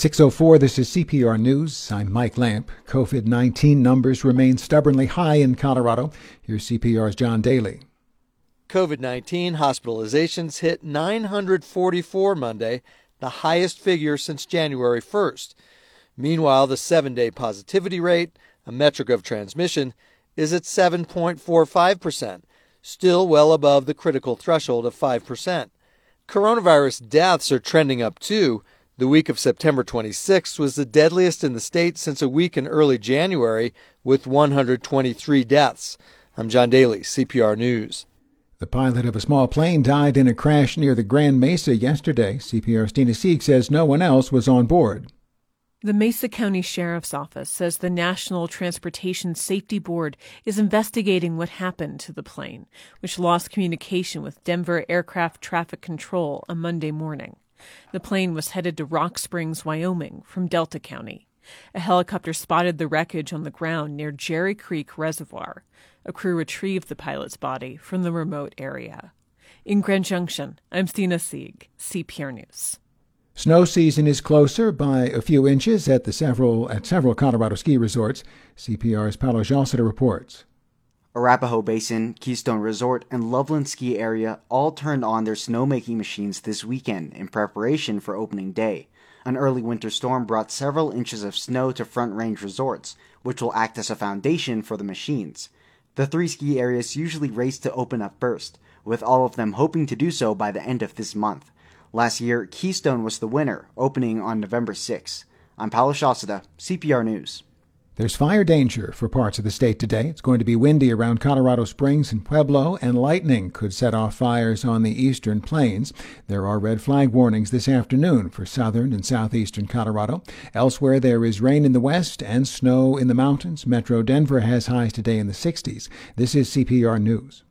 6:04, this is CPR News. I'm Mike Lamp. COVID-19 numbers remain stubbornly high in Colorado. Here's CPR's John Daly. COVID-19 hospitalizations hit 944 Monday, the highest figure since January 1st. Meanwhile, the 7-day positivity rate, a metric of transmission, is at 7.45%, still well above the critical threshold of 5%. Coronavirus deaths are trending up too. The week of September 26th was the deadliest in the state since a week in early January, with 123 deaths. I'm John Daly, CPR News. The pilot of a small plane died in a crash near the Grand Mesa yesterday. CPR's Tina Sieg says no one else was on board. The Mesa County Sheriff's Office says the National Transportation Safety Board is investigating what happened to the plane, which lost communication with Denver Aircraft Traffic Control on Monday morning. The plane was headed to Rock Springs, Wyoming, from Delta County. A helicopter spotted the wreckage on the ground near Jerry Creek Reservoir. A crew retrieved the pilot's body from the remote area. In Grand Junction, I'm Tina Sieg, CPR News. Snow season is closer by a few inches at several Colorado ski resorts. CPR's Paolo Jalceta reports. Arapahoe Basin, Keystone Resort, and Loveland Ski Area all turned on their snowmaking machines this weekend in preparation for opening day. An early winter storm brought several inches of snow to Front Range resorts, which will act as a foundation for the machines. The three ski areas usually race to open up first, with all of them hoping to do so by the end of this month. Last year, Keystone was the winner, opening on November 6. I'm Paolo Jalceta, CPR News. There's fire danger for parts of the state today. It's going to be windy around Colorado Springs and Pueblo, and lightning could set off fires on the eastern plains. There are red flag warnings this afternoon for southern and southeastern Colorado. Elsewhere, there is rain in the west and snow in the mountains. Metro Denver has highs today in the 60s. This is CPR News.